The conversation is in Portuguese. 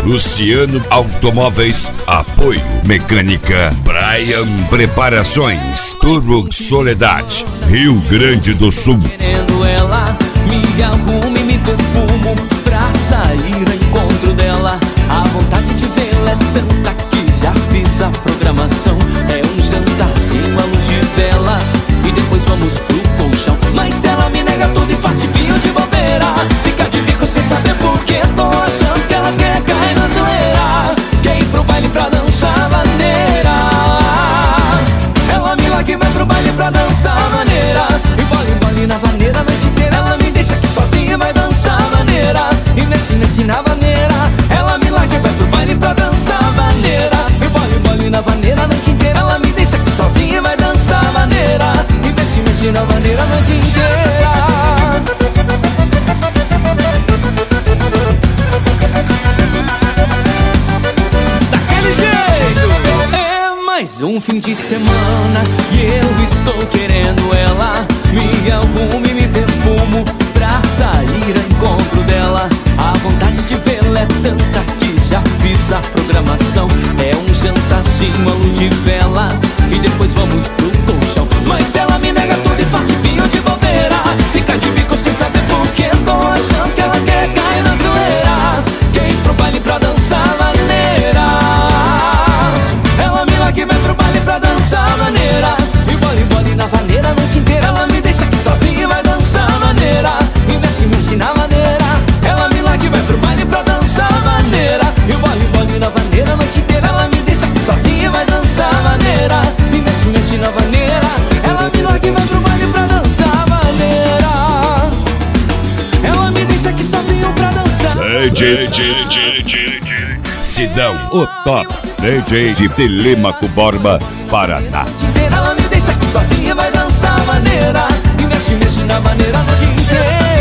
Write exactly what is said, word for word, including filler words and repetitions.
Luciano Automóveis, apoio. Mecânica Brian Preparações, Turbo Soledade, Rio Grande do Sul. Querendo ela, me arrumo e me perfumo pra sair ao encontro dela. A vontade de vê-la é tanta que já fiz a programação. É um jantarzinho à luz de velas e depois vamos pro colchão. Mas ela me nega tudo e faz tipinho de bobeira. Fica de bico sem saber por que tô achando que ela quer cair na zoeira. Quer ir pro baile pra dançar maneira. Ela me larga e vai pro baile pra dançar maneira. E bola, bola na vaneira a noite inteira. Ela me deixa aqui sozinha e vai dançar maneira. E mexe, mexe na vaneira. Ela me larga e vai pro baile pra dançar maneira. E bola, bola na vaneira a noite inteira. Ela me deixa aqui sozinha e vai dançar maneira. E mexe, mexe na vaneira a noite inteira. Daquele jeito. É mais um fim de semana e eu estou querendo ela. Me arrumo e me perfumo pra sair ao encontro dela. A vontade de vê-la é tanta que já fiz a programação. É um jantarzinho à luz de velas e depois vamos pro colchão. Mas ela me nega tudo e faz tipinho de bobeira. Fica de bico sem saber por que tô achando que ela quer cair na zoeira. Quer ir pro baile pra dançar maneira. Ela me larga e vai pro baile pra dançar maneira. E bola, bola na vaneira a noite inteira. Ela me deixa aqui sozinha e vai dançar maneira. E mexe, mexe na maneira. Ela me larga e vai pro baile pra dançar maneira. E bola, bola na vaneira a noite inteira. Ela me deixa aqui sozinha e vai dançar maneira. E mexe, mexe na vaneira. Ela me larga e vai pro baile pra dançar maneira. Ela me deixa aqui sozinho pra dançar. D J, D J, D J Sidão, o top D J de Telêmaco Borba, Paraná. Ela me deixa aqui sozinha e vai dançar maneira. E mexe, mexe na maneira a noite inteira.